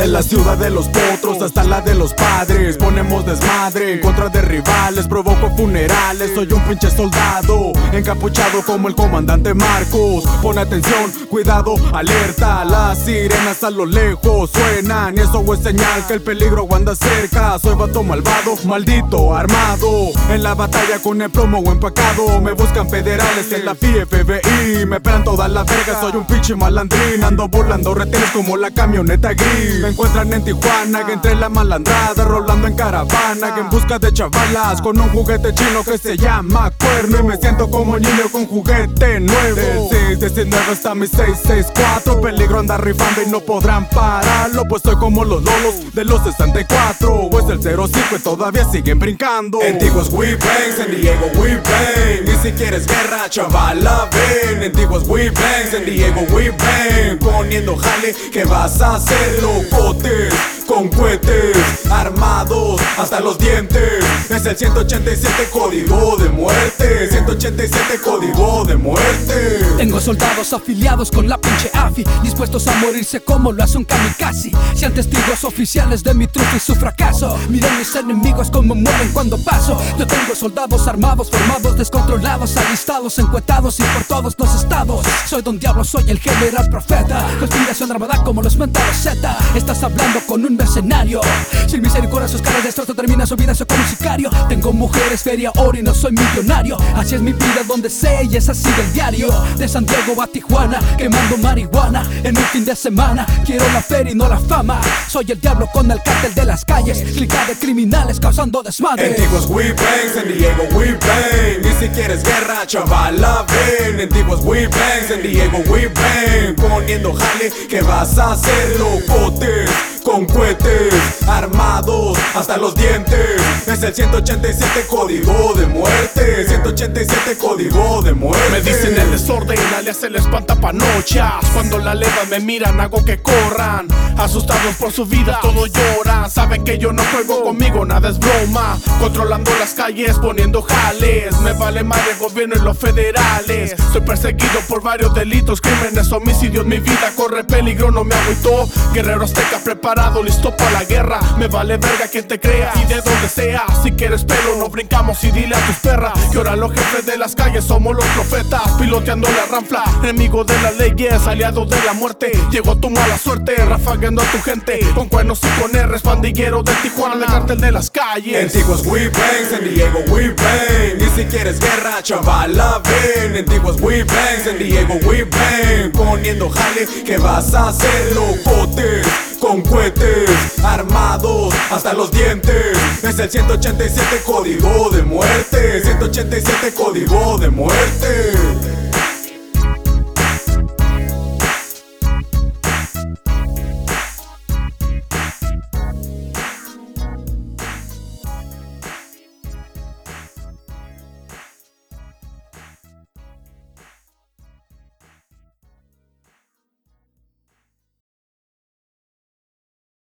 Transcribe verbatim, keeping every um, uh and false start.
la ciudad de los potros hasta la de los padres, ponemos desmadre en contra de rivales, provoco funerales. Soy un pinche soldado encapuchado como el comandante Marcos. Pon atención, cuidado, alerta. Las sirenas a lo lejos suenan y eso es señal que el peligro anda cerca. Soy vato malvado, maldito, armado en la batalla con el plomo empacado. Me buscan federales en la P F B I, me esperan todas las vergas. Soy un pinche malandrín, ando volando retenes como la camioneta gris. Me encuentran en Tijuana, que entre la malandrada, rolando en caravana, que en busca de chavalas con un juguete chino que se llama cuerno. Y me siento como niño con juguete nuevo. Del seis diecinueve hasta mi seis sesenta y cuatro, peligro anda rifando y no podrán pararlo, pues soy como los lolos de los sesenta y cuatro. O es el cero cinco y todavía siguen brincando. Antiguos we bang, San Diego we bang. Y si quieres guerra, chavala, ven. Antiguos we bang, San Diego we bang. Poniendo jale, ¿qué vas a hacer, locotes? Con cohetes armados hasta los dientes. Es el ciento ochenta y siete código de muerte. ciento ochenta y siete código de muerte. Tengo soldados afiliados con la pinche A F I, dispuestos a morirse como lo hace un kamikaze. Sean testigos oficiales de mi triunfo y su fracaso. Miren mis enemigos como mueren cuando paso. Yo tengo soldados armados, formados, descontrolados, alistados, encuetados y por todos los estados. Soy Don Diablo, soy el general profeta. Conspiración armada como los mentales Z. Estás hablando con un mercenario sin misericordia, sus caras destrozo, termina su vida, soy como un sicario. Tengo mujeres, feria, oro y no soy millonario. Así es mi vida donde sé y es así del diario. De San Diego a Tijuana, quemando marihuana en un fin de semana. Quiero la feria y no la fama. Soy el diablo con el cártel de las calles, clica de criminales causando desmadre. Antiguos we bang, San Diego we bang. Y si quieres guerra, chavala, ven. Antiguos we bang, San Diego we bang. Poniendo jale, ¿qué vas a hacer, locotes? Con cohetes armados hasta los dientes. Es el ciento ochenta y siete código de muerte. ciento ochenta y siete código de muerte. Me dicen el desorden, alias el espantapanochas. Cuando la leva me miran, hago que corran. Asustados por su vida, todos lloran. Saben que yo no juego conmigo, nada es broma. Controlando las calles, poniendo jales. Me vale más el gobierno y los federales. Soy perseguido por varios delitos, crímenes, homicidios. Mi vida corre peligro, no me agüito. Guerrero azteca preparado, listo para la guerra. Me vale verga quien te crea y de donde sea. Si quieres pelo, no brincamos y dile a tus perras que ahora los jefes de las calles somos los profetas. Piloteando la ranfla, enemigo de las leyes, aliado de la muerte. Llegó tu mala suerte, rafagando a tu gente con cuernos y con R's, pandillero de Tijuana, de cártel de las calles. Antiguos we bang, San Diego we bang. Y si quieres guerra, chavala, ven. Antiguos we bang, San Diego we bang. Poniendo jale, ¿qué vas a hacer, locotes? Con cohetes armados hasta los dientes. Es el ciento ochenta y siete código de muerte. ciento ochenta y siete código de muerte.